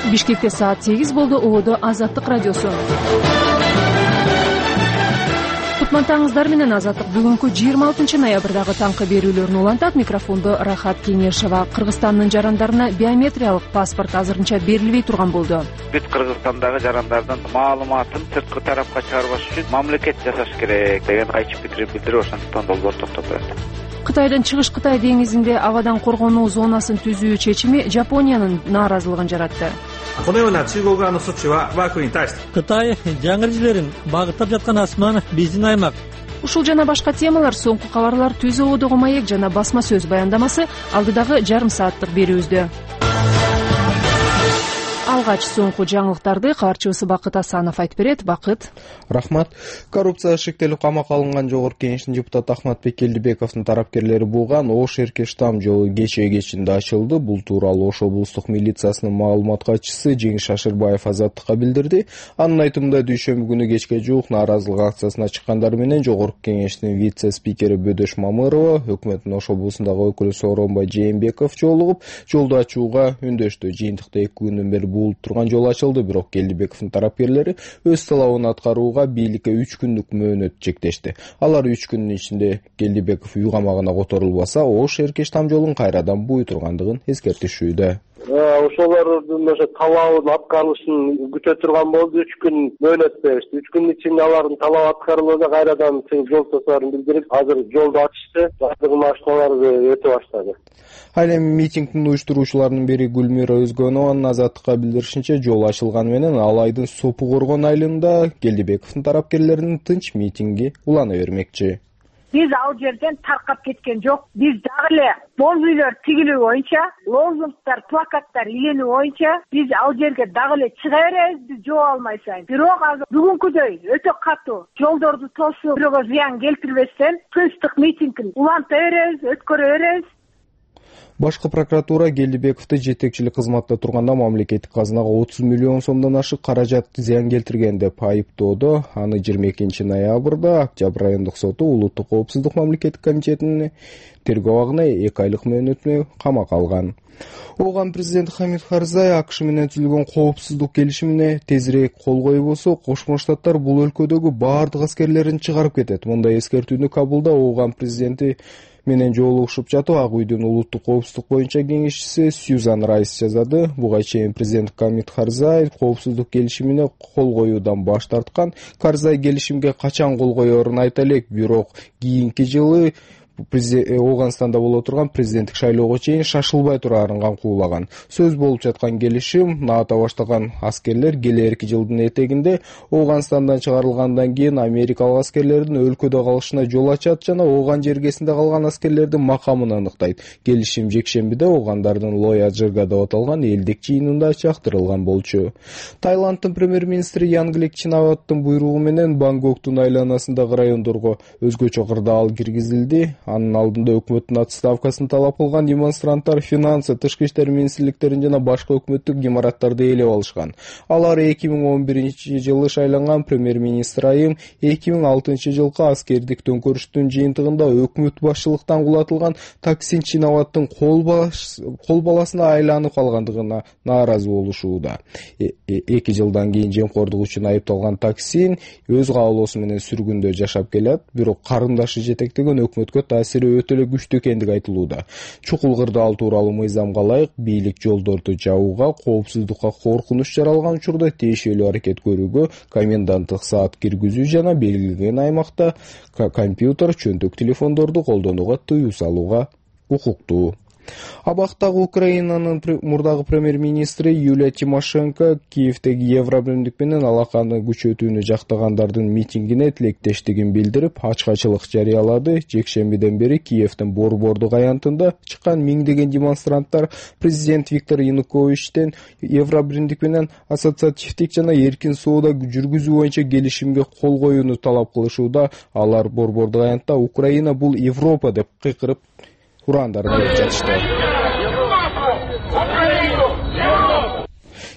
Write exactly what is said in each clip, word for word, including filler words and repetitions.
Бишкекте саат сегиз болду. Ободо Азаттык радиосу. Кутмантаңыздар менен Азаттык бүгүнкү жыйырма алтынчы ноябрдагы таңкы берүүлөрүн улантат. Микрофондо Рахат Кеңешова. Кыргызстандын жарандарына биометриялык паспорт азырынча берилбей турган болду. Бүт Кыргызстандагы жарандардын маалыматын сырткы тарапка чыгарбаш үчүн мамлекет жасаш керек деген кайчы пикирин билдирип, ошондуктан долбоор токтотулат. Кытайдын Чыгыш Кытай деңизинде абадан коргонуу зонасын түзүү чечими Жапониянын нааразылыгын жаратты. Кытай жаңырыжлерин багыттап жаткан асман биздин аймак. Ушул жана башка темалар соңку кабарлар Түз ободогу маек жана басма сөз баяндамасы алдыдагы жарым сааттык берүүбүздө. Алгач соңку жаңылыктарды кабарчыбыз Бакыт Асанов айтып берет. Бакыт. Рахмат. Коррупцияга шектелип камакка алынган Жогорку Кеңештин депутаты Ахматбек Келдибековдун тараптерлери булган Ош Эркештам жолу кечээ кечинде ачылды. Бул тууралуу Ош облустук милициясынын маалымат катчысы Жеңиш Шашырбаев Азаттыкка билдирди. Анын айтымында дүйшөмбү күнү кечке жуук нааразылык акциясына чыккандар менен Жогорку Кеңештин вице-спикери Бөдөш Мамырова, өкмөттүн Ош облусундагы өкүлү Сооронбай Жээнбеков жолугуп, жолду ачууга үндөштү. Жыйынтыкта эки күндөн бери буулуп турган жол ачылды, бирок Келдибековдун тараптерлери өз талабын аткарууга бийликке үч күндүк мөөнөт чектешти. Алар үч күндүн ичинде Келдибеков үй камагына которулбаса, Ош Эркештам жолун кайрадан буй тургандыгын эскертишүүдө. Ошолордун ошо талабын аткарылышын күтө турган болду. үч күн мөөнөт беришти. үч күндүн ичинде алардын талабы аткарылды, кайрадан жол тосоорун билдирип, азыр жолду ачышты. Жардыгы машиналар өтө баштады. Ал эми митингдин уюштуруучуларынын бири Гүлмира Өзгөнованын Азаттыкка билдиришинче, жол ачылганы менен ал айдын Сопу Коргон айылында Келдибековдун тараптерлеринин тынч митинги улана бермекчи. Биз ал жерден таркап кеткен жок. Биз дагы эле боз үйлөр тигилүү боюнча, лозунгтар, плакаттар иленүү боюнча биз ал жерге дагы эле чыга беребиз, биз жол алмай сайын. Бирок азыр бүгүнкүдөй өтө катуу жолдорду тосуп, бирөөгө зыян келтирбестен тынчтык митингин уланта беребиз, өткөрө беребиз. Башкы прокуратура Келдибековду жетекчилик кызматта турганда мамлекеттик казынага отуз миллион сомдон ашык каражат зыян келтирген деп айыптоодо. Аны жыйырма экинчи ноябрда Октябрь райондук соту Улуттук коопсуздук мамлекеттик комитетинин тергөө абагына эки айлык мөөнөтмө камакка алган. Оған президент Хамид Карзай АКШ менен түзүлгөн коопсуздук келишимине тезирээк кол койбосо, Кошмо Штаттар бул өлкөдөгү баардык аскерлерин чыгарып кетет. Мындай эскертүүнү Кабулда Оған президенти менен жолугушуп жатып, Ак үйдүн улуттук коопсуздук боюнча кеңешчиси Сьюзан Райс жазады. Буга чейин президент Хамид Карзай коопсуздук келишимине кол коюудан баш тарткан. Карзай келишимге качан кол коерун айта элек, бирок кийинки жылы Оганстанда боло турган президенттик шайлоого чейин шашылбай турарын камкуулаган. Сөз болуп жаткан келишим наата баштаган аскерлер келерки жылдын этегинде Оганстандан чыгарылгандан кийин америкалык аскерлердин өлкөдө калышына жол ачат жана Оган жергесинде калган аскерлердин макамын аныктайт. Келишим жекшембиде Огандардын Лоя Джирга деп аталган элдик жыйынында чактырылган болчу. Таиланддын премьер-министри Янглик Чинаваттын буйругу менен Бангкоктун айланасындагы райондорго өзгөчө кырдаал киргизилди. Анын алдында өкмөттүн отставкасын талап кылган демонстранттар финансы, тышкы иштер министрликтерин жана башка өкмөттүк имараттарды ээлеп алышкан. Алар эки миң он биринчи жылы шайланган премьер-министр айым эки миң алтынчы жылкы аскердик төңкөрүштүн жыйынтыгында өкмөт башчылыктан кулатылган Таксин Чинаваттын кол баласына айланып калгандыгына нааразы болушууда. Эки жылдан кийин жемкордук үчүн айыпталган Таксин өз каалоосу менен сүргүндө жашап келет, бирок карындашы жетектеген өкмөткө таасири өтө эле күчтүү экендиги айтылууда. Чукул кырдаал тууралуу мыйзамга ылайык бийлик жолдорду жабууга, коопсуздукка коркунуч жаралган учурда тиешелүү аракет көрүүгө, коменданттык саат киргизүү жана белгиленген аймакта компьютер, чөнтөк телефондорду колдонууга тыюу салууга укуктуу. Абактагы Украинанын мурдагы премьер-министри Юлия Тимошенко Киевдеги Евробиримдик менен алаканы күчөтүүнү жактагандардын митингине тилектештигин билдирип, ачкачылык жарыялады. Жекшембиден бери Киевдин борбордук аянтында чыккан миңдеген демонстранттар президент Виктор Януковичтен Евробиримдик менен ассоциативдик жана эркин соода жүргүзүү боюнча келишимге кол коюуну талап кылышууда. Алар борбордук аянтта Украина бул Европа деп кыйкырып урандарын айтып жатышты.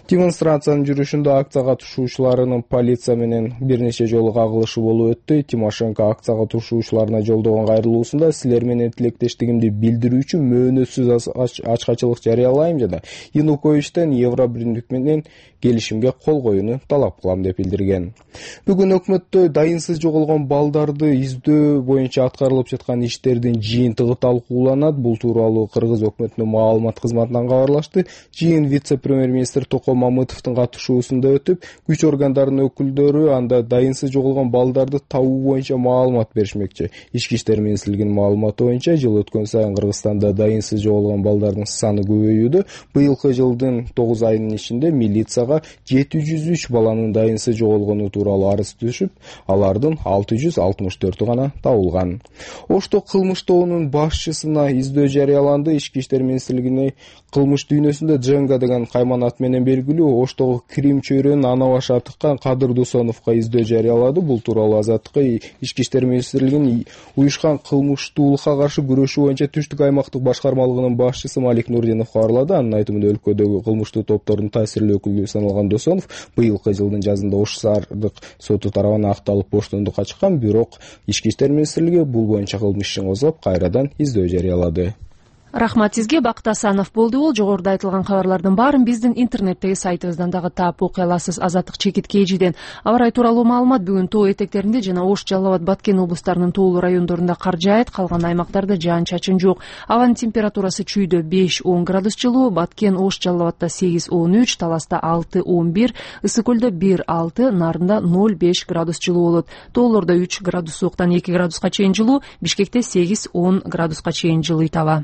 Демонстрациянын жүрүшүндө акция катышуучуларынын полиция менен бир нече жолу кагылышы болуп өттү. Тимошенко акция катышуучуларына жолдогон кайрылуусунда силер менен тилектештигимди билдирүү үчүн мөөнөтсүз ачкачылык жарыялайм жана Януковичтен Евробирлик менен келишимге кол коюуну талап кылам деп билдирген. Бүгүн өкмөттө дайынсыз жоголгон балдарды издөө боюнча аткарылып жаткан иштердин жыйынтыгы талкууланат. Бул тууралуу Кыргыз өкмөтүнүн маалымат кызматынан кабарлашты. Жыйын вице-премьер-министр Током Мамытовдун катышуусунда өтүп, күч органдарынын өкүлдөрү анда дайынсыз жоголгон балдарды табуу боюнча маалымат беришмекчи. Ички иштер министрлигинин маалыматы боюнча жыл өткөн сайын Кыргызстанда дайынсыз жоголгон балдардын саны көбөйүүдө. Быйылкы жылдын тогуз айынын ичинде милицияга жети жүз үч баланын дайынсыз жоголгону тууралуу арыз түшүп, алардын алты жүз алтымыш төртү гана табылган. Ошто кылмыш тобунун башчысына издөө жарыяланды. Ички иштер министрлигине кылмыш дүйнөсүндө Дженга деген кайманат менен белгилүү Оштогу Крим чөйрөнүн ана башы тыккан Кадыр Дусоновго издөө жарыялады. Бул тууралуу Азаттыкка Ички иштер министрлигинин уюшкан кылмыштуулукка каршы күрөшүү боюнча Түштүк аймактык башкармалыгынын башчысы Малик Нурдинов кабарлады. Анын айтымында өлкөдөгү кылмыштуу топтордун таасирлүү өкүлү саналган Дусонов быйылкы жылдын жазында Ош шаардык соту тарабынан акталып боштондукка чыккан, бирок Ички иштер министрлиги бул боюнча кылмыш ишин козгоп, кайрадан издөө жарыялады. Рахмат сизге, Бакыт Асанов болду. Бул жогоруда айтылган кабарлардын баарын биздин интернеттеги сайтыбыздан дагы таап окуй аласыз. Азаттык Чекит Кээжиден аба ырайы тууралуу маалымат. Бүгүн тоо этектеринде жана Ош, Жалал Абад, Баткен облустарынын тоолуу райондорунда кар жаайт, калган аймактарда жаан-чачын жок. Абанын температурасы чүйдө беш он градус жылуу, Баткен, Ош, Жалал Абадта сегиз он үч, Таласта алты он бир, Ысык көлдө бир алты, Нарында ноль беш градус жылуу болот. Тоолордо үч градус сууктан эки градуска чейин жылуу, Бишкекте сегиз он градуска чейин жылыйт аба.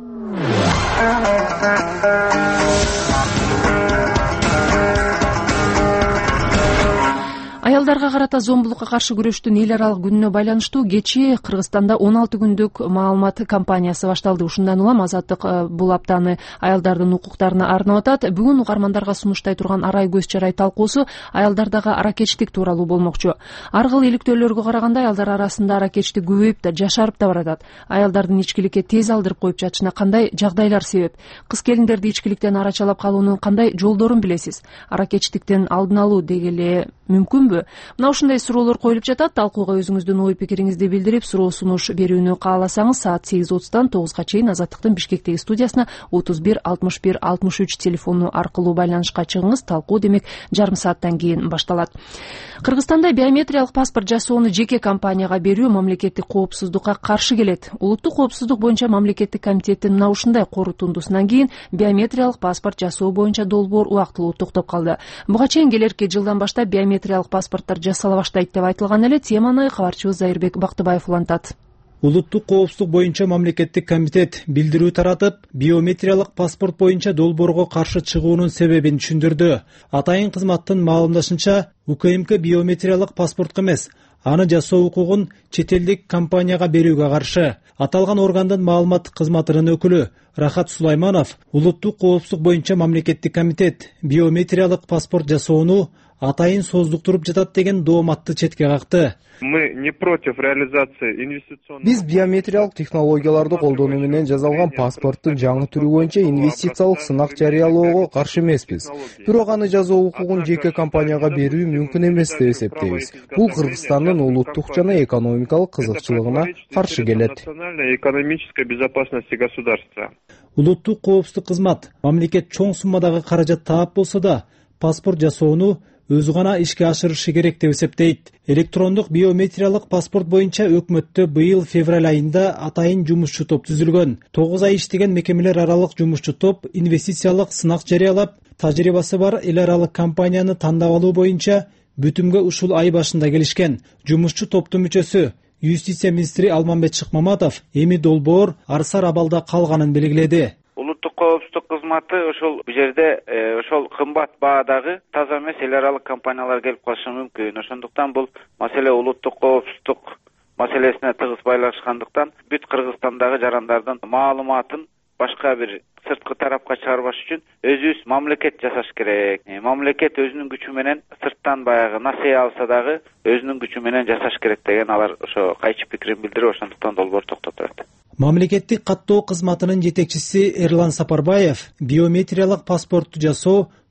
Аялдарга карата зомбулукка каршы күрөштүн эл аралык күнүнө байланыштуу кечээ Кыргызстанда он алты күндүк маалымат кампаниясы башталды. Ушундан улам Азаттык бул аптаны аялдардын укуктарына арнап атат. Бүгүн угармандарга сунуштай турган арай көз чарай талкуусу аялдардагы аракечтик тууралуу болмокчу. Ар кыл иликтөөлөргө караганда аялдар арасында аракечтик көбөйүп да, жашарып да баратат. Аялдардын ичкиликке тез алдырып коюп жатышына кандай жагдайлар себеп? Кыз келиндерди ичкиликтен арачалап калуунун кандай жолдорун билесиз? Аракечтиктен алдын алуу дегеле мүмкүнбү? Мына ушундай суроолор коюлуп жатат. Талкууга өзүңүздүн ой пикириңизди билдирип, суроо сунуш берүүнү кааласаңыз саат сегиз отуздан тогузга чейин Азаттыктын Бишкектеги студиясына отуз бир алтымыш бир алтымыш үч телефону аркылуу байланышка чыгыңыз. Талкуу демек жарым сааттан кийин башталат. Кыргызстанда биометриялык паспорт жасоону жеке компанияга берүү мамлекеттик коопсуздукка каршы келет. Улуттук коопсуздук боюнча мамлекеттик комитеттин мына ушундай корутундусунан кийин биометриялык паспорт жасоо боюнча долбоор убактылуу токтоп калды. Буга чейин келерки жылдан баштап биометриялык паспорттор жасала баштайт деп айтылган эле. Теманы кабарчыбыз Зайырбек Бактыбаев улантат. Улуттук коопсуздук боюнча мамлекеттик комитет билдирүү таратып, биометриялык паспорт боюнча долбоорго каршы чыгуунун себебин түшүндүрдү. Атайын кызматтын маалымдашынча, УКМК биометриялык паспортко эмес, аны жасоо укугун чет элдик компанияга берүүгө каршы. Аталган органдын маалыматтык кызматынын өкүлү Рахат Сулайманов улуттук коопсуздук боюнча мамлекеттик комитет биометриялык паспорт жасоону атайын сооздуктуруп жатат деген дооматты четке какты. Мы не против реализации инвестиционных. Биз биометриялык технологияларды колдонуу менен жасалган паспорттун жаңы түрү боюнча инвестициялык сынак жарыялоого каршы эмеспиз. Бирок аны жасоо укугун жеке компанияга берүү мүмкүн эмес деп эсептейбиз. Бул Кыргызстандын улуттук жана экономикалык кызыкчылыгына каршы келет. Экономической безопасности государства. Улуттук коопсуздук кызмат мамлекет чоң суммадагы каражат таап болсо да, паспорт жасоону өзү гана ишке ашырышы керек деп эсептейт. Электрондук биометриялык паспорт боюнча өкмөттө быйыл февраль айында атайын жумушчу топ түзүлгөн. тогуз ай иштеген мекемелер аралык жумушчу топ инвестициялык сынак жарыялап, тажрыйбасы бар эл аралык компанияны тандап алуу боюнча бүтүмгө ушул ай башында келишкен. Жумушчу топтун мүчөсү Юстиция министри Алмамбет Шыкмаматов эми долбоор арсар абалда калганын белгиледи. Улуттук коопсуздук кызматы ошол бул жерде ошол кымбат баадагы таза эмес эл аралык компаниялар келип калышы мүмкүн. Ошондуктан бул маселе улуттук коопсуздук маселесине тыгыз байланышкандыктан бүт Кыргызстандагы жарандардын маалыматын башка бир сырткы тарапка чыгарбаш үчүн өзүбүз мамлекет жасаш керек. Мамлекет өзүнүн күчү менен сырттан баягы насыя алса дагы өзүнүн күчү менен жасаш керек деген алар ошо кайчы пикирин билдирип, ошондуктан долбоор токтотот. Мамлекеттик каттоо кызматынын жетекчиси Эрлан Сапарбаев биометриялык паспортту жасоо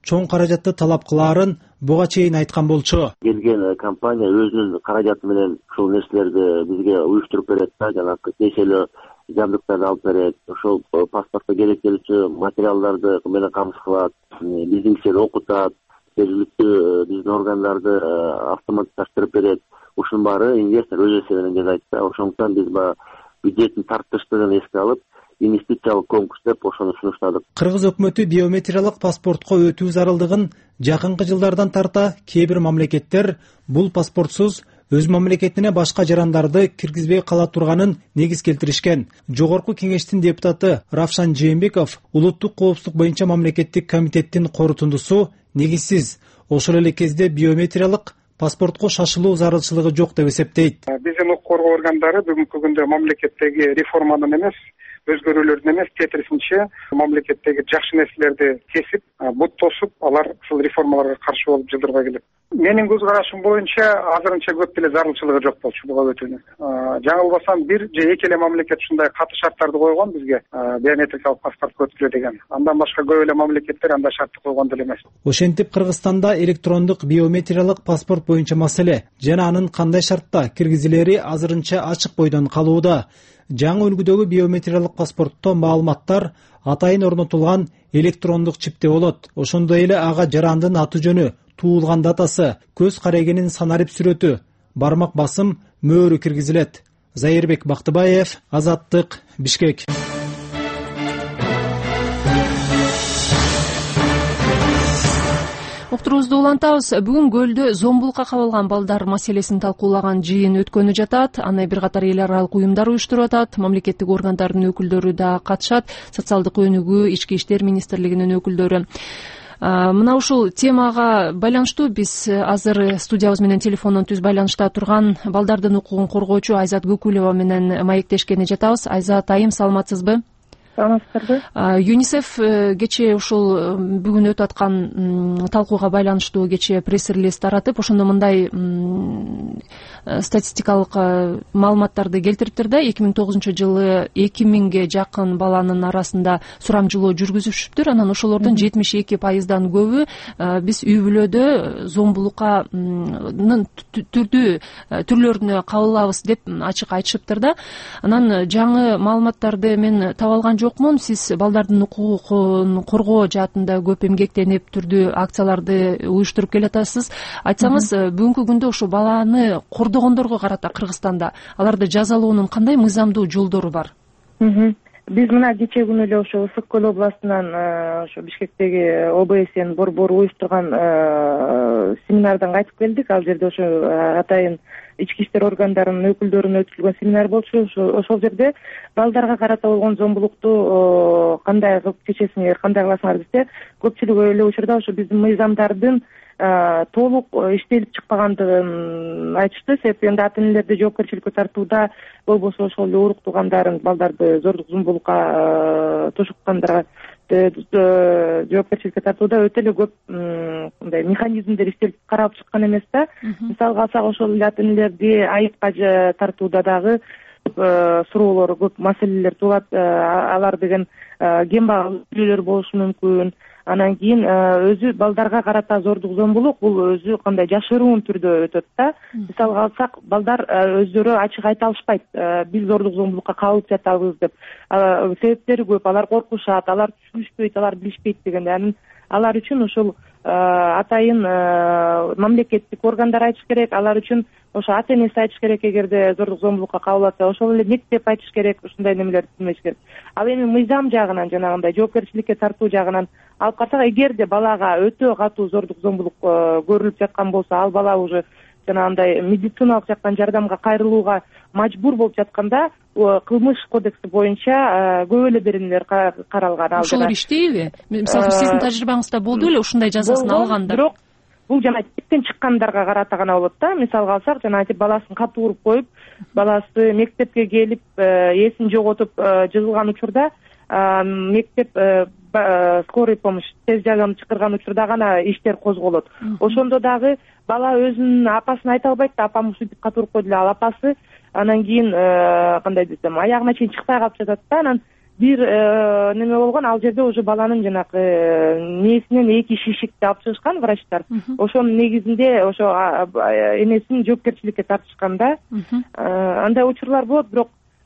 чоң каражатты талап кылаарын буга чейин айткан болчу. Келген компания өзүнүн каражаты менен ушул нерселерди бизге уюштуруп берет да, жанагы несиелөө жабдыктарды алып берет, ошол паспортко керектелүүчү материалдарды менен камсыз кылат, биздин кишилерди окутат, жергиликтүү биздин органдарды автоматташтырып берет. Ушунун баары инвестор өз эсебинен жасайт да. Ошондуктан биз баягы бюджеттин тарттыштыгын эске алып, инвестициялык конкурс деп ошону сунуштадык. Кыргыз өкмөтү биометриялык паспортко өтүү зарылдыгын жакынкы жылдардан тарта кээ бир мамлекеттер бул паспортсуз өз мамлекетине башка жарандарды киргизбей кала турганын негиз келтиришкен. Жогорку кеңештин депутаты Равшан Жээнбеков улуттук коопсуздук боюнча мамлекеттик комитеттин корутундусу негизсиз. Ошол эле кезде биометриялык паспортко шашылуу зарылчылыгы жок деп эсептейт. Биздин укук коргоо органдары бүгүнкү күндө мамлекеттеги реформанын эмес, өзгөрүүлөрдүн эмес, тетирисинче мамлекеттеги жакшы нерселерди кесип, бут тосуп, алар ушул реформаларга каршы болуп жылдырбай келет. Менин көз карашым боюнча азырынча көп деле зарылчылыгы жок болчу буга өтүүнүн. Жаңылбасам бир же эки эле мамлекет ушундай каты шарттарды койгон бизге биометрикалык паспортко өткүлө деген. Андан башка көп эле мамлекеттер андай шартты койгон деле эмес. Ошентип Кыргызстанда электрондук биометриялык паспорт боюнча маселе жана анын кандай шартта киргизилери азырынча ачык бойдон калууда. Жаңы үлгүдөгү биометриялык паспортто маалыматтар атайын орнотулган электрондук чипте болот. Ошондой эле ага жарандын аты жөнү, туулган датасы, көз карегинин санарип сүрөтү, бармак басым, мөөрү киргизилет. Зайырбек Бактыбаев, Азаттык, Бишкек. Уктуруубузду улантабыз. Бүгүн көлдө зомбулукка кабылган балдар маселесин талкуулаган жыйын өткөнү жатат. Аны бир катар эл аралык уюмдар уюштуруп атат. Мамлекеттик органдардын өкүлдөрү да катышат. Социалдык өнүгүү, Ички иштер министрлигинин өкүлдөрү. Мына ушул темага байланыштуу биз азыр студиябыз менен телефондон түз байланышта турган балдардын укугун коргоочу Айзат Көкүлова менен маектешкени жатабыз. Айзат айым, саламатсызбы? Саламатсыздарбы? ЮНИСЕФ кечээ ушул бүгүн өтүп аткан талкууга байланыштуу кечээ пресс-релиз таратып, ошондо мындай статистикалык маалыматтарды келтириптир да. эки миң тогузунчу жылы эки миңге жакын баланын арасында сурамжылоо жүргүзүшүптүр. Анан ошолордун жетимиш эки пайыздан көбү биз үй бүлөдө зомбулукканын түрдүү түрлөрүнө кабылабыз деп ачык айтышыптыр да. Анан жаңы маалыматтарды мен таба алган жокмун. Сиз балдардын укугун коргоо жаатында көп эмгектенип, түрдүү акцияларды уюштуруп келатасыз. Айтсаңыз, бүгүнкү күндө ошо баланы кордогондорго карата Кыргызстанда аларды жазалоонун кандай мыйзамдуу жолдору бар? Биз мына кечээ күнү эле ошо Ысык көл областынан ошо Бишкектеги О Б С-н борбору уюштурган семинардан кайтып келдик. Ал жерде ошо атайын ички иштер органдарынын өкүлдөрүнө өткөрүлгөн семинар болчу. Ошол жерде балдарга карата болгон зомбулукту кандай кылып чечесиңер, кандай кыласыңар десе, көпчүлүгү эле учурда ошо биздин мыйзамдардын толук иштелип чыкпагандыгын айтышты. Себеби энди ата энелерди жоопкерчиликке тартууда, болбосо ошол эле урук туугандарын балдарды зордук зомбулукка тушуккандарга жоопкерчиликке тартууда өтө эле көп мындай механизмдер иштелип каралып чыккан эмес да. Мисалга алсак, ошол эле ата энелерди айыпка тартууда дагы суроолор, көп маселелер туулат. Алар деген кембагал үй-бүлөлөр болушу мүмкүн. Анан кийин өзү балдарга карата зордук зомбулук бул өзү кандай жашыруун түрдө өтөт да. Мисалга алсак, балдар өздөрү ачык айта алышпайт. Биз зордук зомбулукка кабылып жатабыз деп. Себептери көп. Алар коркушат, алар түшүнүшпөйт, алар билишпейт дегенде. Алар үчүн ушул атайын мамлекеттик органдар айтыш керек. Алар үчүн ошо ата энеси айтыш керек. Эгерде зордук зомбулукка кабылатса, ошол эле мектеп айтыш керек. Ушундай немелерди түзмөш керек. Ал эми мыйзам жагынан, жанагындай жоопкерчиликке тартуу жагынан алып карасак, эгерде балага өтө катуу зордук зомбулук көрүлүп жаткан болсо, ал бала уже жанагындай медициналык жактан жардамга кайрылууга мажбур болуп жатканда, кылмыш кодекси боюнча көп эле беренелер каралган. Ошолор иштейби? Мисалы, сиздин тажрыйбаңызда болду эле ушундай жазасын алгандар? Бирок бул жана типтен чыккандарга карата гана болот да. Мисалга алсак, жана баласын катуу уруп коюп, баласы мектепке келип эсин жоготуп жыгылган учурда, мектеп скорый помощь, тез жардам чакырган учурда гана иштер козголот. Ошондо дагы бала өзүнүн апасына айта албайт да, апам ушинтип катуу уруп койду. Ал апасы анан кийин кандай десем, аягына чейин чыкпай калып жатат да. Анан бир неме болгон, ал жерде уже баланын жанагы нээсинен эки шишикти алып чыгышкан врачтар. Ошонун негизинде ошо энесин жоопкерчиликке тартышкан да. Андай учурлар болот, бирок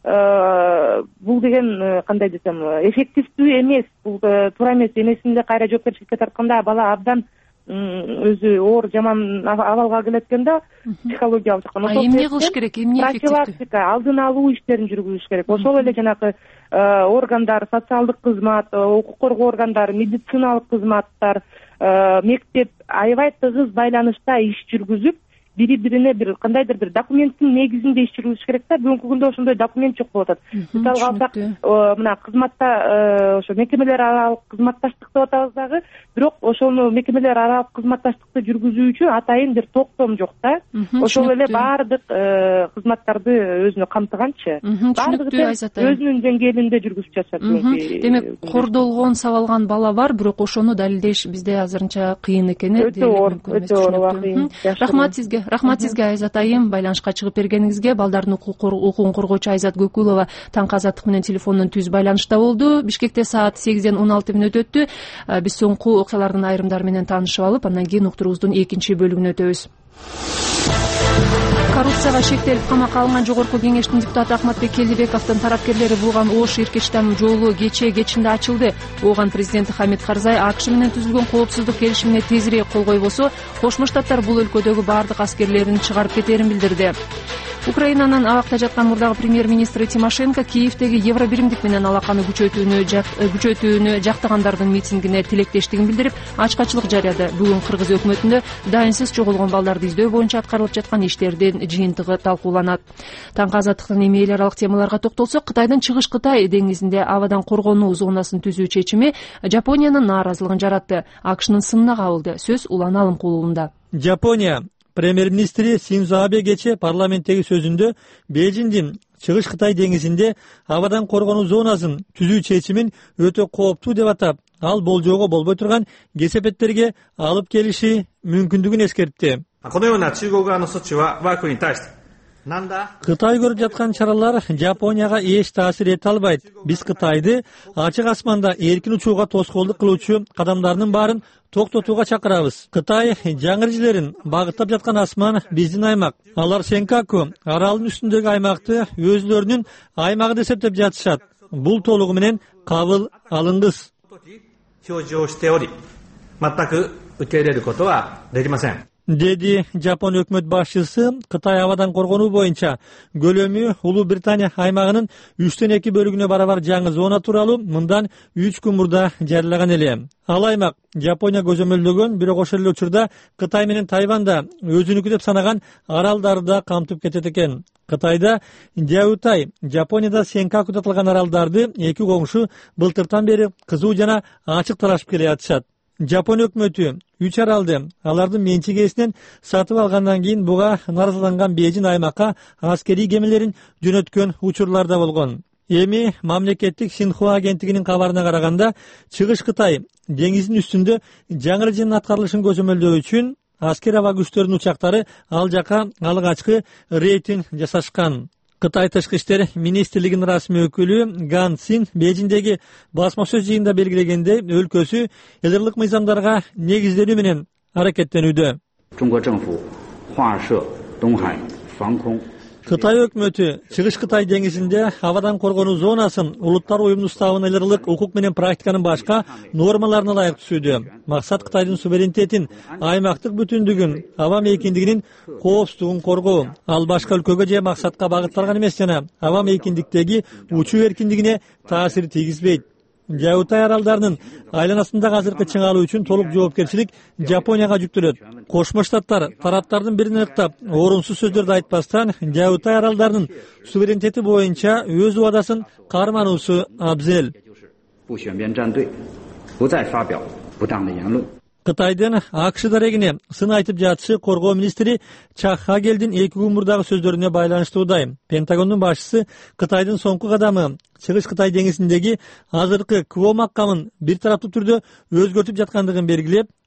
бул деген кандай десем, эффективдүү эмес, бул туура эмес. Энесинде кайра жоопкерчиликке тартканда бала абдан өзү оор жаман абалга келет экен да, психологиялык жактан. Эмне кылыш керек, эмне эффективдүү? Профилактика, алдын алуу иштерин жүргүзүш керек. Ошол эле жанагы органдар, социалдык кызмат, укук коргоо органдары, медициналык кызматтар, мектеп аябай тыгыз байланышта иш жүргүзүп, бири бирине бир кандайдыр бир документтин негизинде иш жүргүзүш керек да. Бүгүнкү күндө ошондой документ жок болуп атат. Мисалга алсак, мына кызматта ошо мекемелер аралык кызматташтык деп атабыз дагы, бирок ошону мекемелер аралык кызматташтыкты жүргүзүү үчүн атайын бир токтом жок да. Ошол эле баардык кызматтарды өзүнө камтыганчы. Баардыгы өзүнүн деңгээлинде жүргүзүп жатышат. Демек, кордолгон, сабалган бала бар, бирок ошону далилдеш бизде азырынча кыйын экен. Өтө оор, өтө оор. Рахмат сизге. Рахмат сизге, Айзат айым, байланышка чыгып бергениңизге. Балдардын укугун коргоочу Айзат Көкүлова таңкы Азаттык менен телефондон түз байланышта болду. Бишкекте саат сегизден он алты мүнөт өттү. Биз соңку окуялардын айрымдары менен таанышып алып, андан кийин уктуруубуздун экинчи бөлүгүнө өтөбүз. Коррупцияга шектелип камакка алынган Жогорку кеңештин депутаты Ахматбек Келдибековдун тарапкерлери булган Ош Иркечтам жолу кечээ кечинде ачылды. Оған президенти Хамид Карзай АКШ менен түзүлгөн коопсуздук келишимине тезирээк кол койбосо, Кошмо Штаттар бул өлкөдөгү бардык аскерлерин чыгарып кетерин билдирди. Украинанын абакта жаткан мурдагы премьер-министри Тимошенко Киевдеги Евробиримдик менен алаканы күчөтүүнү жактагандардын митингине тилектештигин билдирип, ачкачылык жарыяды. Бүгүн Кыргыз өкмөтүндө дайынсыз жоголгон балдарды издөө боюнча аткарылып жаткан иштердин жыйынтыгы талкууланат. Таңкы Азаттыктын эми эл аралык темаларга токтолсок, Кытайдын Чыгыш Кытай деңизинде абадан коргонуу зонасын түзүү чечими Жапониянын нааразылыгын жаратты. АКШнын сынына кабылды. Сөз Улан Алымкулуулунда. Жапония премьер-министри Синдзо Абе кечээ парламенттеги сөзүндө Бейжиңдин Чыгыш Кытай деңизинде абадан коргонуу зонасын түзүү чечимин өтө кооптуу деп атап, ал болжоого болбой турган кесепеттерге алып келиши мүмкүндүгүн эскертти. Кытай көрүп жаткан чаралар Жапонияга эч таасир эте албайт. Биз Кытайды ачык асманда эркин учууга тоскоолдук кылуучу кадамдарынын баарын токтотууга чакырабыз. Кытай жаңырыжлерин багыттап жаткан асман биздин аймак. Алар Сенкаку аралынын үстүндөгү аймакты өзүлөрүнүн аймагы деп эсептеп жатышат. Бул толугу менен кабыл алынгыс. Деди Жапон өкмөт башчысы. Кытай абадан коргонуу боюнча көлөмү Улуу Британия аймагынын үчтөн эки бөлүгүнө барабар жаңы зона тууралуу мындан үч күн мурда жарыялаган эле. Ал аймак Жапония көзөмөлдөгөн, бирок ошол эле учурда Кытай менен Тайванда өзүнүкү деп санаган аралдарды да камтып кетет экен. Кытайда Дяутай, Жапонияда Сенкаку деп аталган аралдарды эки коңшу былтыртан бери кызуу жана ачык талашып келе жатышат. Жапон өкмөтү үч аралды алардын менчиги ээсинен сатып алгандан кийин буга нааразыланган Бейжиң аймакка аскерий кемелерин жөнөткөн учурлар да болгон. Эми мамлекеттик Синхуа агенттигинин кабарына караганда, Чыгыш Кытай деңиздин үстүндө жаңырыжынын аткарылышын көзөмөлдөө үчүн аскер аба күчтөрүнүн учактары ал жака алгачкы рейдин жасашкан. Кытай тышкы иштер министрлигинин расмий өкүлү Ган Син Бейжиңдеги басма сөз жыйынында белгилегенде, өлкөсү элдерлик мыйзамдарга негизделүү менен аракеттенүүдө. Кытай өкмөтү Чыгыш Кытай деңизинде абадан коргонуу зонасын улуттар уюмунун уставына элдерлик укук менен практиканын башка нормаларына ылайык түзүүдө. Максат Кытайдын суверенитетин, аймактык бүтүндүгүн, аба мейкиндигинин коопсуздугун коргоо. Ал башка өлкөгө же максатка багытталган эмес жана аба мейкиндиктеги учуу эркиндигине таасир тийгизбейт. Дяутай аралдарынын айланасындагы азыркы чыңалуу үчүн толук жоопкерчилик Жапонияга жүктөлөт. Кошмо Штаттар тараптардын бирин ыктап, орунсуз сөздөрдү айтпастан, Дяутай аралдарынын суверенитети боюнча өз убадасын кармануусу абзел. Кытайдын АКШ дарегине сын айтып жатышы коргоо министри Чак Хагелдин эки күн мурдагы сөздөрүнө байланыштуудай. Пентагондун башчысы Кытайдын соңку кадамы Чыгыш Кытай деңизиндеги азыркы Кво макамын бир тараптуу түрдө өзгөртүп жаткандыгын белгилеп,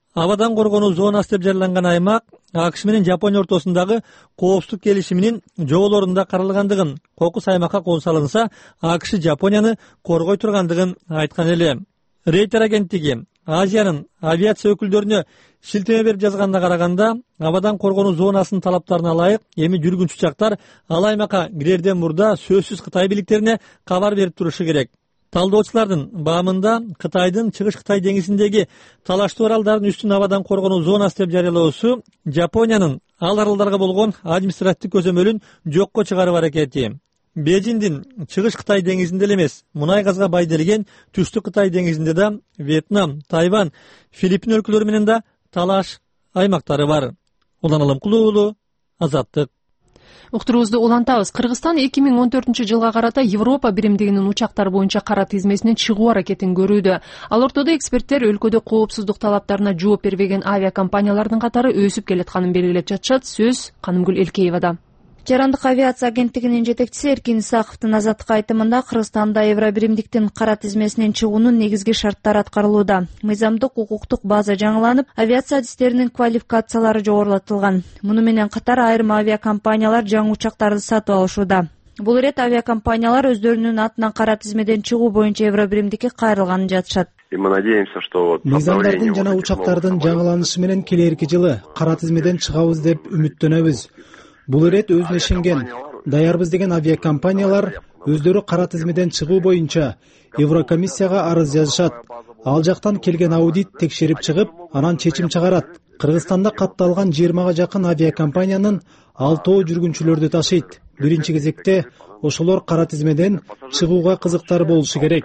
Абадан коргонуу зонасы деп жарыяланган аймак АКШ менен Жапония ортосундагы коопсуздук келишиминин жоболорунда каралгандыгын, кокус аймакка кол салынса, АКШ Жапонияны коргой тургандыгын айткан эле. Рейтер агенттиги Азиянын авиация өкүлдөрүнө шилтеме берип жазганына караганда, абадан коргонуу зонасынын талаптарына ылайык эми жүргүнчү учактар ал аймакка кирерден мурда сөзсүз Кытай бийликтерине кабар берип турушу керек. Талдоочулардын баамында Кытайдын Чыгыш Кытай деңизиндеги талаштуу аралдардын үстүн абадан коргонуу зонасы деп жарыялоосу Жапониянын ал аралдарга болгон административдик көзөмөлүн жокко чыгаруу аракети. Бейжиңдин Чыгыш Кытай деңизинде эле эмес, мунай газга бай делген Түштүк Кытай деңизинде да Вьетнам, Тайвань, Филиппин өлкөлөрү менен да талаш аймактары бар. Улан Алымкулуу уулу, Азаттык. Уктуруубузду улантабыз. Кыргызстан эки миң он төртүнчү жылга карата Европа биримдигинин учактар боюнча кара тизмесинен чыгуу аракетин көрүүдө. Ал ортодо эксперттер өлкөдө коопсуздук талаптарына жооп бербеген авиакомпаниялардын катары өсүп келатканын белгилеп жатышат. Сөз Канымгүл Элкеевада. Жарандык авиация агенттигинин жетекчиси Эркин Исаковдун Азаттыкка айтымында Кыргызстанда Евробиримдиктин кара тизмесинен чыгуунун негизги шарттары аткарылууда. Мыйзамдык укуктук база жаңыланып, авиация адистеринин квалификациялары жогорулатылган. Муну менен катар айрым авиакомпаниялар жаңы учактарды сатып алышууда. Бул ирет авиакомпаниялар өздөрүнүн атынан кара тизмеден чыгуу боюнча Евробиримдикке кайрылганын жатышат. И мы надеемся, что мыйзамдардын жана учактардын жаңыланышы менен келерки жылы кара тизмеден чыгабыз деп үмүттөнөбүз. Бул ирет өзүнө ишенген, даярбыз деген авиакомпаниялар өздөрү кара тизмеден чыгуу боюнча Еврокомиссияга арыз жазышат. Ал жактан келген аудит текшерип чыгып, анан чечим чыгарат. Кыргызстанда катталган жыйырмага жакын авиакомпаниянын алтоо жүргүнчүлөрдү ташыйт. Биринчи кезекте ошолор кара тизмеден чыгууга кызыктар болушу керек.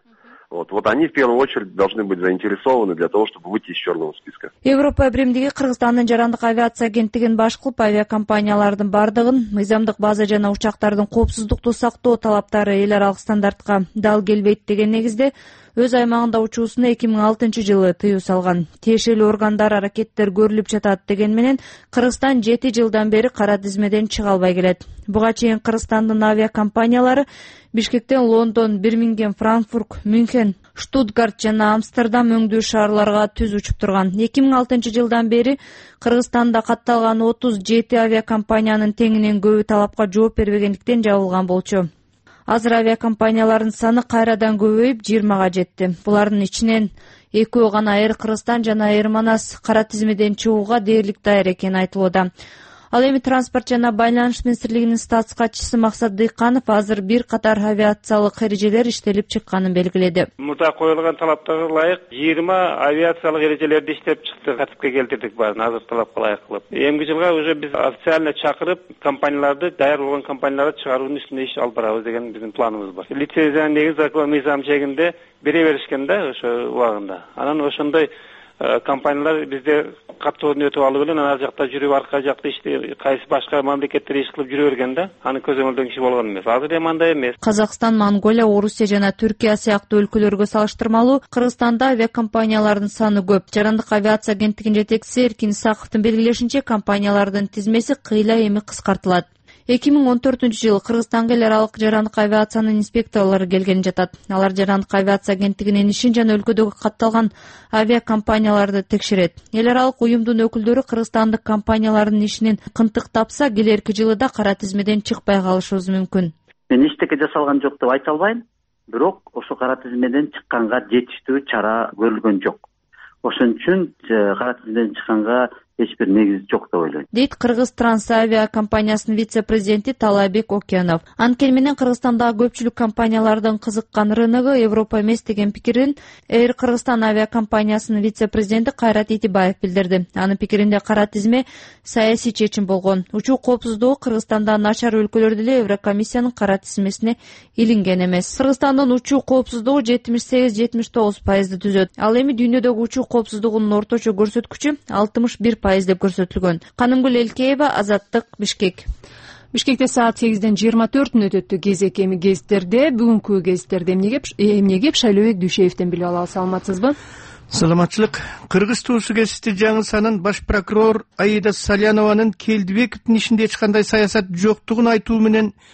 Вот, вот они в первую очередь должны быть заинтересованы для того, чтобы выйти из черного списка. Европа биримдиги Кыргызстандын жарандык авиация агенттигин баш кылып авиакомпаниялардын бардыгын мыйзамдык база жана учактардын коопсуздукту сактоо талаптары эл аралык стандартка дал келбейт деген негизде өз аймагында учуусуна эки миң алтынчы жылы тыюу салган. Тиешелүү органдар аракеттер көрүлүп жатат деген менен Кыргызстан жети жылдан бери кара тизмеден чыга албай келет. Буга чейин Кыргызстандын авиакомпаниялары Бишкектен Лондон, Бирмингем, Франкфурт, Мюнхен, Штутгарт жана Амстердам өңдүү шаарларга түз учуп турган. эки миң алтынчы жылдан бери Кыргызстанда катталган отуз жети авиакомпаниянын теңинен көбү талапка жооп бербегендиктен жабылган болчу. Азыр авиакомпаниялардын саны кайрадан көбөйүп жыйырмага жетти. Булардын ичинен экөө гана Air Кыргызстан жана Air Манас кара тизмеден чыгууга дээрлик даяр экени айтылууда. Ал эми транспорт жана байланыш министрлигинин статс катчысы Максат Дыйканов азыр бир катар авиациялык эрежелер иштелип чыкканын белгиледи. Мурда коюлган талаптарга ылайык жыйырма авиациялык эрежелерди иштеп чыкты, тартипке келтирдик баарын азыр талапка ылайык кылып. Эмки жылга уже биз официально чакырып, компанияларды, даяр болгон компанияларды чыгаруунун үстүндө иш алып барабыз деген биздин планыбыз бар. Лицензиянын негизи закон мыйзам чегинде бере беришкен да ошо убагында. Анан ошондой компаниялар бизде каттоодон өтүп алып эле ар жакта жүрүп арка жакта ишти кайсы башка мамлекеттер иш кылып жүрө берген да, аны көзөмөлдөгөн киши болгон эмес. Азыр эми андай эмес. Казакстан, Монголия, Орусия жана Түркия сыяктуу өлкөлөргө салыштырмалуу Кыргызстанда авиакомпаниялардын саны көп. Жарандык авиация агенттигинин жетекчиси Эркин Исаковдун белгилешинче, компаниялардын тизмеси кыйла эми кыскартылат. эки миң он төртүнчү жылы Кыргызстанга эл аралык жарандык авиациянын инспекторлору келген жатат. Алар жарандык авиация агенттигинин ишин жана өлкөдөгү катталган авиакомпанияларды текшерет. Эл аралык уюмдун өкүлдөрү кыргызстандык компаниялардын ишинен кынтык тапса, келерки жылы да кара тизмеден чыкпай калышыбыз мүмкүн. Мен эчтеке жасалган жок деп айта албайм, бирок ошо кара тизмеден чыкканга жетиштүү чара көрүлгөн жок. Ошон үчүн кара тизмеден чыкканга эч бир негиз жок деп ойлойм, дейт Кыргыз Трансавиа компаниясынын вице-президенти Талайбек Окенов. Анткени менен Кыргызстандагы көпчүлүк компаниялардын кызыккан рыногу Европа эмес деген пикирин Air Кыргызстан авиакомпаниясынын вице-президенти Кайрат Итибаев билдирди. Анын пикиринде кара тизме саясий чечим болгон. Учуу коопсуздугу Кыргызстанда начар өлкөлөрдө эле Еврокомиссиянын кара тизмесине илинген эмес. Кыргызстандын учуу коопсуздугу жетимиш сегиз жетимиш тогуз пайызды түзөт. Ал эми дүйнөдөгү учуу коопсуздугунун орточо көрсөткүчү алтымыш бир пайыз деп көрсөтүлгөн. Канымгүл Элкеева, Азаттык, Бишкек. Бишкекте саат сегизден жыйырма төртүнө өтөттү. Кезек эми гезиттерде, бүгүнкү гезиттерде эмне эмне кеп Шайлообек Дүйшеевден билип алабыз. Саламатсызбы? Саламатчылык. Кыргыз туусу гезити жаңылсанын баш прокурор Аида Салянованын Келдибековдун ишинде эч кандай саясат жоктугун айтуу менен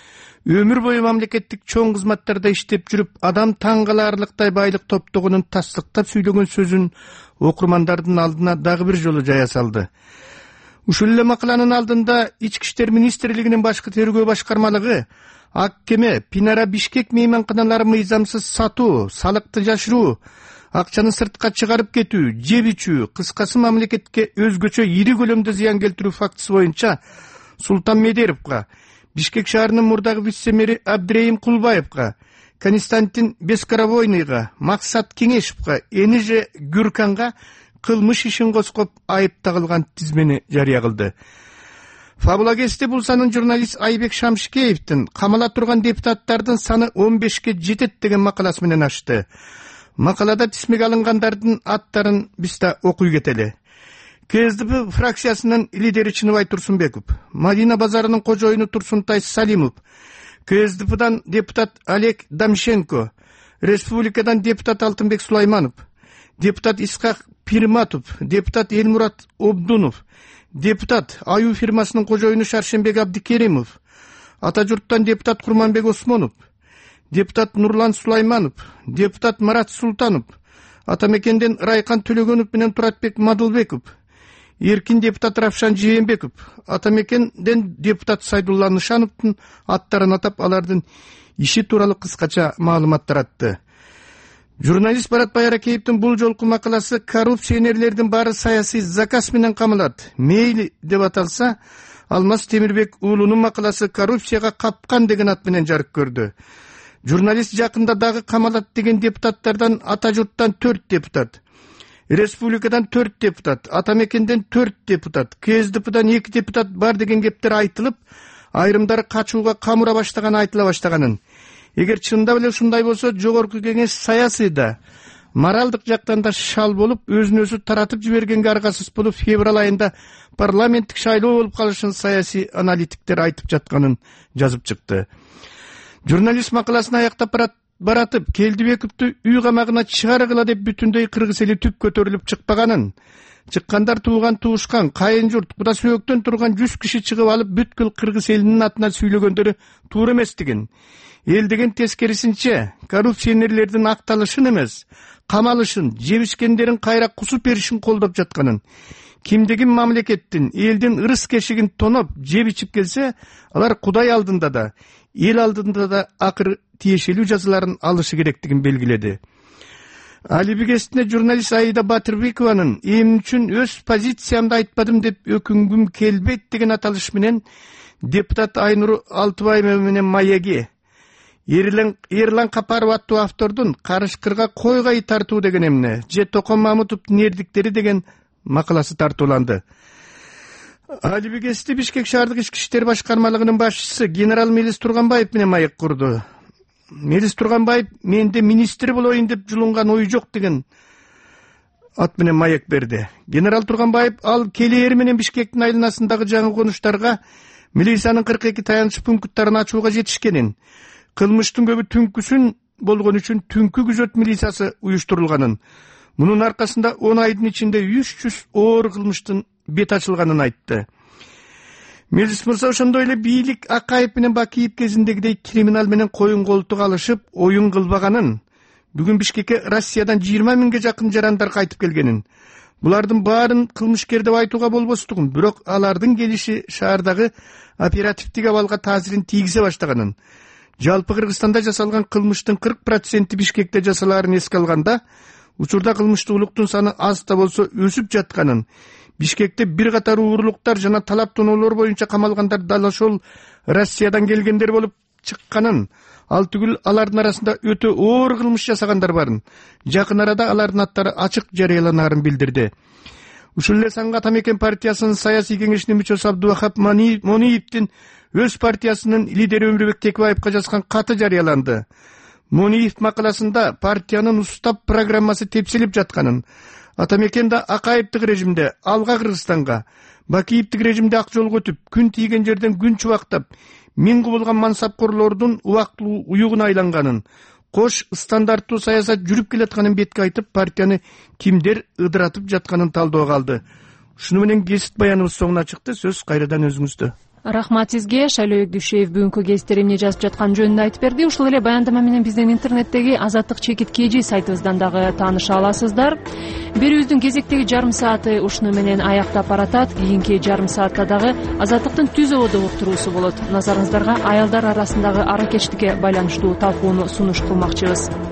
өмүр бою мамлекеттик чоң кызматтарда иштеп жүрүп адам таң калаарлыктай байлык топтогонун тастыктап сүйлөгөн сөзүн окурмандардын алдына дагы бир жолу жая салды. Ушул эле макаланын алдында Ички иштер министрлигинин башкы тергөө башкармалыгы ак кеме Пинара Бишкек мейманканалары мыйзамсыз сатуу, салыкты жашыруу, акчаны сыртка чыгарып кетүү, жеп ичүү, кыскасы мамлекетке өзгөчө ири көлөмдө зыян келтирүү фактысы боюнча Султан Медеровго, Бишкек шаарынын мурдагы вице-мэри Абдрейим Кулбаевго, Константин Бескоровойныйга, Максат Кеңешевго, Эниже Гүрканга кылмыш ишин козгоп айып тагылган тизмени жарыя кылды. Фабулагесте бул санын журналист Айбек Шамшикеевдин камала турган депутаттардын саны он бешке жетет деген макаласы менен ачты. Макалада тизмеге алынгандардын аттарын биз да окуй кетели. КСДП фракциясынын лидери Чыныбай Турсунбеков, Мадина базарынын кожоюну Турсунтай Салимов, КСДПдан депутат Олег Дамченко, Республикадан депутат Алтынбек Сулайманов, депутат Исхак Пирматов, депутат Элмурат Обдунов, депутат Аю фирмасынын кожоюну Шаршембек Абдикеримов, Ата журттан депутат Курманбек Осмонов, депутат Нурлан Сулайманов, депутат Марат Султанов, Ата мекенден Райкан Төлөгөнов менен Туратбек Мадылбеков, Эркин депутат Равшан Жээнбеков, Ата мекенден депутат Сайдулла Нышановдун аттарын атап алардын иши тууралуу кыскача маалымат таратты. Журналист Барат Байракеевдин бул жолку макаласы коррупционерлердин баары саясий заказ менен камалат, мейли деп аталса, Алмаз Темирбек уулунун макаласы коррупцияга капкан деген ат менен жарык көрдү. Журналист жакында дагы камалат деген депутаттардан Ата журттан төрт депутат, Республикадан төрт депутат, Ата мекенден төрт депутат, КСДПдан эки депутат бар деген кептер айтылып, айрымдары качууга камыра баштаганы айтыла баштаганын. Эгер чындап эле ушундай болсо, жогорку кеңеш саясийда, моралдык жактан да шал болуп, өзүн өзү таратып жибергенге аргасыз болуп, февраль айында парламенттик шайлоо болуп калышын саясий аналитиктер айтып жатканын жазып чыкты. Журналист макаласын аяктап баратып, Келдибековду үй камагына чыгаргыла деп бүтүндөй кыргыз эли түп көтөрүлүп чыкпаганын, чыккандар тууган туушкан, кайын журт, куда сөөктөн турган жүз киши чыгып алып бүткүл кыргыз элинин атынан сүйлөгөндөрү туура эместигин, эл деген тескерисинче коррупционерлердин акталышын эмес, камалышын, жебишкендерин кайра кусуп беришин колдоп жатканын, кимдигин мамлекеттин, элдин ырыс кешигин тоноп, жеп ичип келсе, алар Кудай алдында да, эл алдында да акыры тиешелүү жазаларын алышы керектигин белгиледи. Алибигестине журналист Аида Батырбекованын эми үчүн өз позициямды айтпадым деп өкүнгүм келбейт деген аталыш менен депутат Айнур Алтыбаева менен Маяги, Ерлан Капаров аттуу автордун Карышкырга койгай тартуу деген эмне, же Токон Мамутовдун эрдиктери деген макаласы тартууланды. Алибигести Бишкек шаардык ички иштер башкармалыгынын башчысы генерал Мелис Турганбаев менен маек курду. Мелис Турганбаев менде министр болоюн деп жулунган ой жок деген ат менен маек берди. Генерал Турганбаев ал келээр менен Бишкектин айланасындагы жаңы конуштарга милициянын кырк эки таяныч пункттарын ачууга жетишкенин, кылмыштын көбү түнкүсүн болгон үчүн түнкү күзөт милициясы уюштурулганын, мунун аркасында он айдын ичинде үч жүз оор кылмыштын бет ачылганын айтты. Мелис мырза ошондой эле бийлик Акаев менен Бакиев кезиндегидей криминал менен коюн колтук алышып, оюн кылбаганын, бүгүн Бишкекке Россиядан жыйырма миңге жакын жарандар кайтып келгенин, булардын баарын кылмышкер деп айтууга болбостугун, бирок алардын келиши шаардагы оперативдик абалга таасирин тийгизе баштаганын, жалпы Кыргызстанда жасалган кылмыштын кырк проценти Бишкекте жасалаарын эске алганда, учурда кылмыштуулуктун саны аз да болсо өсүп жатканын, Бишкекте бир катар уурулуктар жана талап тоноолор боюнча камалгандар дал ошол Россиядан келгендер болуп чыкканын, ал түгүл алардын арасында өтө оор кылмыш жасагандар барын, жакын арада алардын аттары ачык жарыяланаарын билдирди. Ушул эле Саңга Ата мекен партиясынын саясий кеңешинин мүчөсү Абдувахап Мониевдин өз партиясынын лидери Өмүрбек Текебаевга жазган каты жарыяланды. Мониев макаласында партиянын устап программасы тепселип жатканын, Ата мекенде Акаевдик режимде Алга Кыргызстанга, Бакиевдик режимде ак жолго өтүп, күн тийген жерден күн чубактап, миң кубулган мансапкорлордун убактылуу уюгуна айланганын, кош стандарттуу саясат жүрүп келатканын бетке айтып, партияны кимдер ыдыратып жатканын талдоого алды. Ушуну менен кесип баяныбыз соңуна чыкты. Сөз кайрадан өзүңүздө. Рахмат сизге. Шайлоо Дүйшеев бүгүнкү гезиттер эмне жазып жаткан жөнүндө айтып берди. Ушул эле баяндама менен биздин интернеттеги Азаттык чекит kg сайтыбыздан дагы тааныша аласыздар. Берүүбүздүн кезектеги жарым сааты ушуну менен аяктап баратат. Кийинки жарым саатта дагы Азаттыктын түз абада уктуруусу болот. Назарыңыздарга аялдар арасындагы аракечтикке байланыштуу талкууну сунуш кылмакчыбыз.